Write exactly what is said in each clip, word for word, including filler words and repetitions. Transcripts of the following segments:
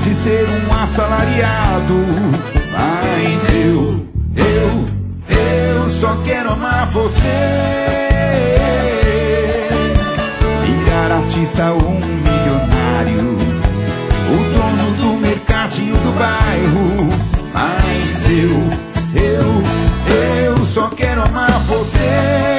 de ser um assalariado. Mas eu, eu, eu só quero amar você. Virar artista ou um milionário, o dono do mercadinho do bairro. Mas eu, eu, eu só quero amar você.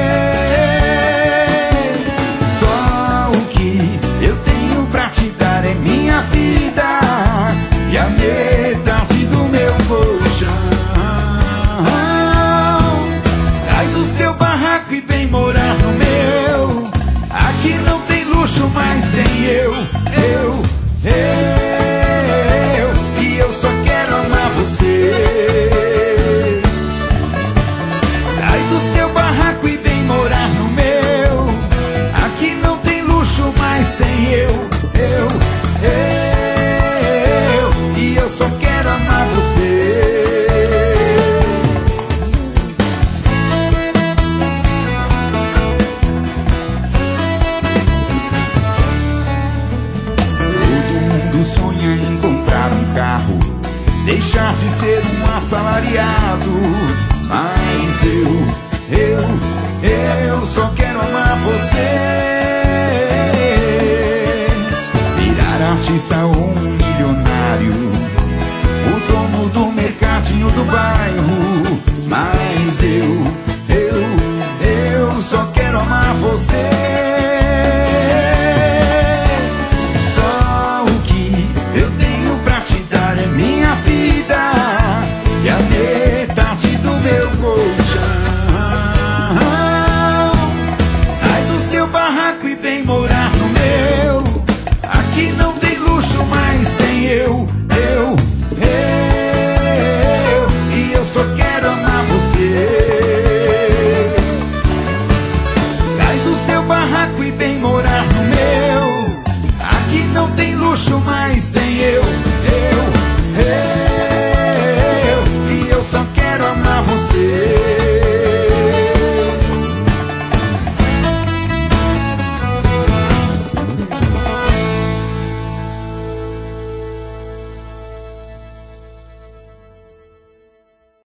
Só o que eu tenho pra te dar é minha vida e a metade do meu colchão. Sai do seu barraco e vem morar no meu. Aqui não tem luxo, mas tem eu, eu, eu. E eu só quero amar você. Sai do seu barraco e vem morar no meu. Aqui não tem luxo, mas tem eu, eu, eu. E eu só quero amar você. Sonha em comprar um carro, deixar de ser um assalariado. Mas eu, eu, eu só quero amar você. Virar artista ou um milionário, o dono do mercadinho do bairro. Mas eu, eu, eu só quero amar você. Minha vida e a metade do meu colchão. Sai do seu barraco e vem morar no meu. Aqui não tem luxo, mas tem eu, eu, eu. E eu só quero amar você. Sai do seu barraco e vem morar no meu. Aqui não tem luxo,